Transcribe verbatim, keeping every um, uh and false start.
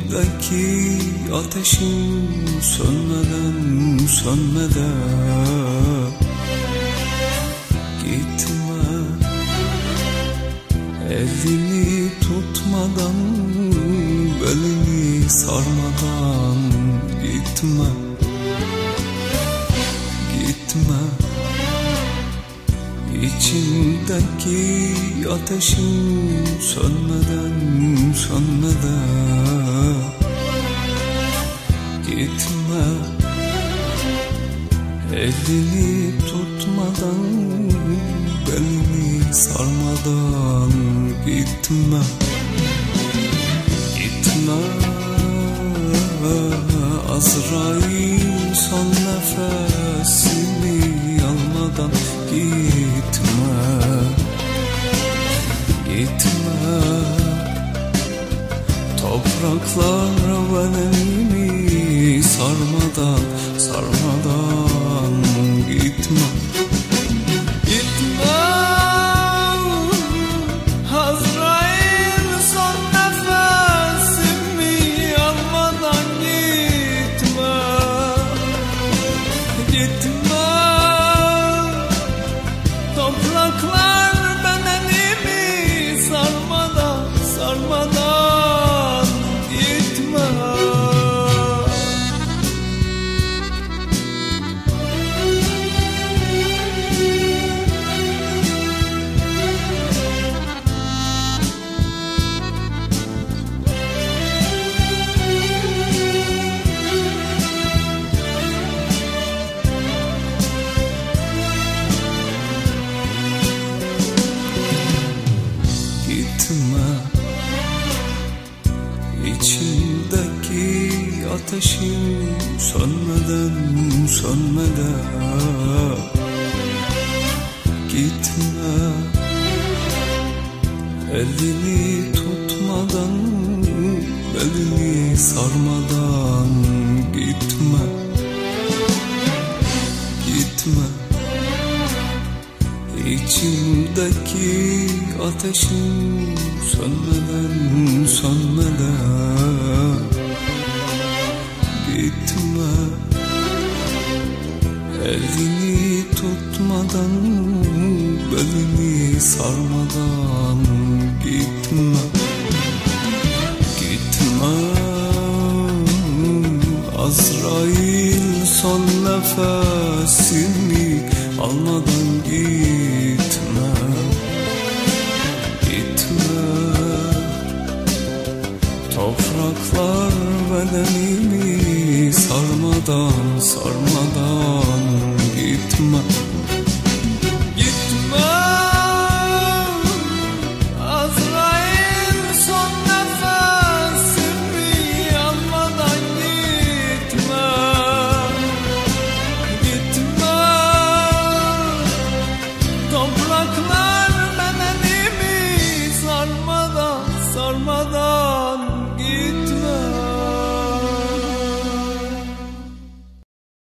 İçimdeki ateşim sönmeden, sönmeden gitme. Elini tutmadan, belini sarmadan gitme, gitme. İçimdeki ateşim sönmeden, sönmeden gitme. Elini tutmadan, belini sarmadan gitme, gitme. Azrail son nefesimi almadan gitme, gitme. Topraklar bedenimi sarmadan, sarmadan gitme, gitme. Azrail son nefesimi almadan gitme, gitme. Topraklar bedenimi sarmadan, sarmadan gitme. İçimdeki ateşim sönmeden, sönmeden gitme. Elini tutmadan, belini sarmadan gitme, gitme. İçimdeki ateşim sönmeden, sönmeden gitme. Elini tutmadan, belini sarmadan gitme, gitme. Azrail son nefesimi almadan gitme, gitme. Topraklar bedenimi sarmadan, sarmadan gitme.